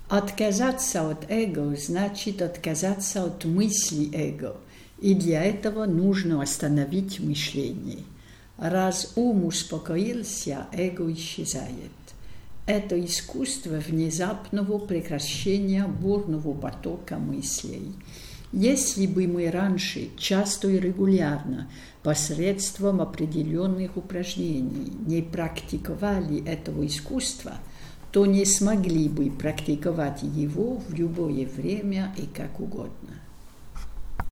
Отказаться от эго значит отказаться от мысли эго, и для этого нужно остановить мышление. Раз ум успокоился, эго исчезает. Это искусство внезапного прекращения бурного потока мыслей. Если бы мы раньше часто и регулярно посредством определенных упражнений не практиковали этого искусства, то не смогли бы практиковать его в любое время и как угодно.